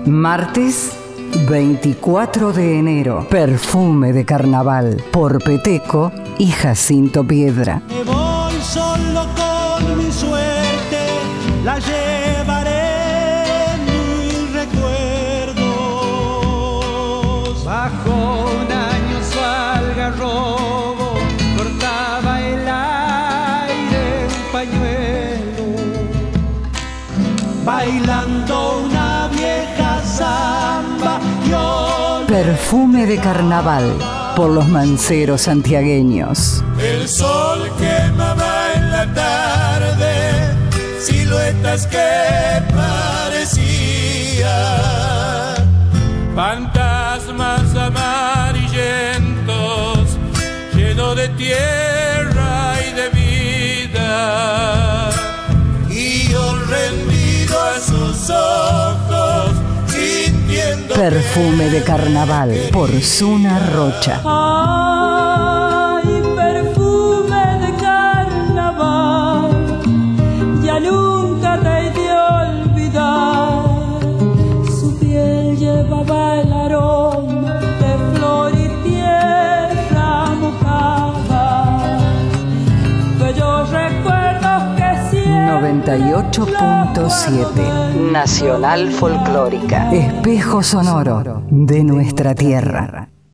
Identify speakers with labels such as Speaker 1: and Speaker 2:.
Speaker 1: Martes 24 de enero, Perfume de Carnaval, por Peteco y Jacinto Piedra.
Speaker 2: Me voy solo con mi suerte, la llevaré en mis recuerdos. Bajo un añoso algarrobo, cortaba el aire un pañuelo, bailando una vieja samba.
Speaker 1: Perfume de Carnaval, por los manceros santiagueños.
Speaker 3: El sol quemaba en la tarde, siluetas que parecían fantasmas amarillentos, llenos de tierra y de vida. Y yo rendido a sus ojos,
Speaker 1: Perfume de Carnaval, por Zuna Rocha.
Speaker 4: Ay, perfume de carnaval, ya nunca te he de olvidar. Su piel llevaba el aroma de flor y tierra mojada. Bellos recuerdos que siempre
Speaker 1: 98.7 Nacional Folclórica, espejo sonoro de nuestra tierra.